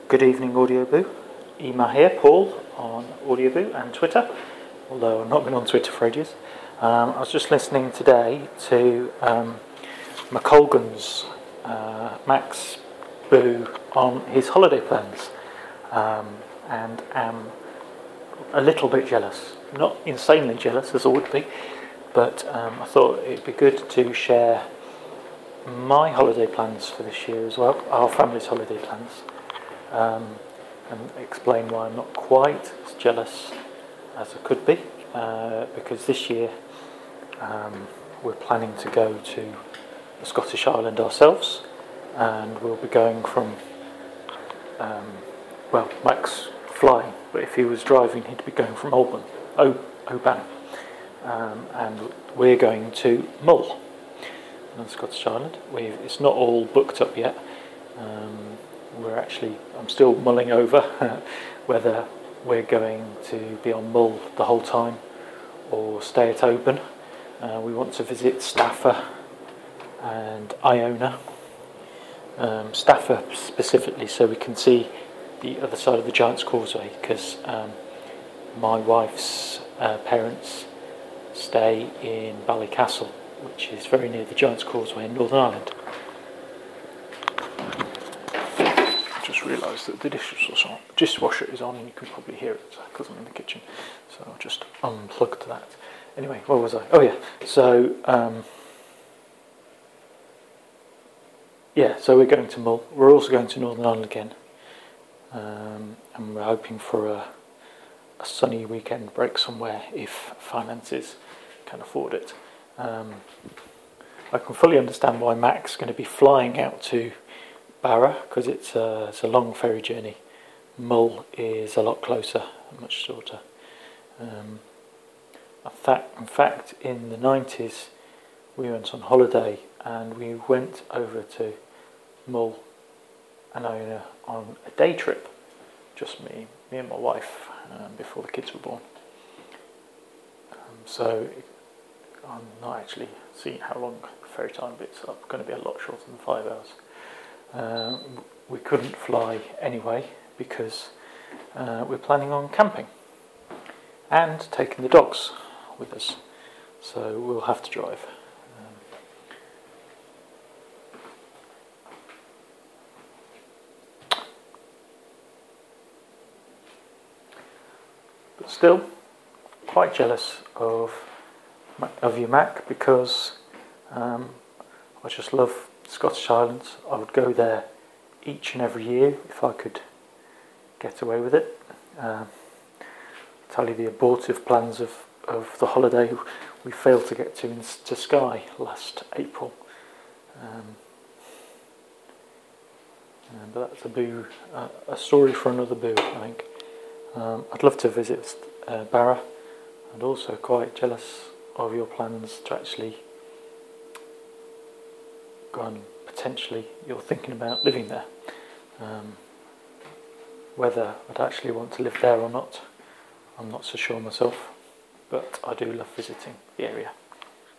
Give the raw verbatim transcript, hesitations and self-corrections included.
Good evening, Audioboo. Ema here, Paul, on Audioboo and Twitter, although I've not been on Twitter for ages. Um, I was just listening today to um, McColgan's uh, Max Boo on his holiday plans, um, and am a little bit jealous. Not insanely jealous, as I would be, but um, I thought it'd be good to share my holiday plans for this year as well, our family's holiday plans. Um, and explain why I'm not quite as jealous as I could be, uh, because this year um, we're planning to go to the Scottish Island ourselves, and we'll be going from, um, well, Max flying, but if he was driving he'd be going from Oban, o- Oban, um, and we're going to Mull on the Scottish Island. We've, it's not all booked up yet. Um, We're actually, I'm still mulling over whether we're going to be on Mull the whole time or stay at Oban. Uh, we want to visit Staffa and Iona. Um, Staffa specifically so we can see the other side of the Giant's Causeway, because um, my wife's uh, parents stay in Ballycastle, which is very near the Giant's Causeway in Northern Ireland. Realised that the dishwasher on. dishwasher is on, and you can probably hear it because I'm in the kitchen, so I'll just unplug that. Anyway, where was I? Oh yeah, so um, yeah, so we're going to Mull. We're also going to Northern Ireland again, um, and we're hoping for a, a sunny weekend break somewhere if finances can afford it. Um, I can fully understand why Mac's going to be flying out to Barra, because it's a, it's a long ferry journey. Mull is a lot closer, much shorter. Um, in fact, in fact, in the nineties, we went on holiday and we went over to Mull and Iona on a day trip, just me, me and my wife, um, before the kids were born. Um, so I'm not actually seeing how long the ferry time, but it's going to be a lot shorter than five hours. Uh, we couldn't fly anyway because uh, we're planning on camping and taking the dogs with us, so we'll have to drive. Um, but still, quite jealous of of you, Mac, because um, I just love Scottish Islands. I would go there each and every year if I could get away with it. Um, tell you the abortive plans of, of the holiday we failed to get to in to Skye last April. Um, uh, but that's a boo, uh, a story for another boo, I think. Um, I'd love to visit uh, Barra, and also quite jealous of your plans to actually and potentially you're thinking about living there. Um, whether I'd actually want to live there or not, I'm not so sure myself, but I do love visiting the area.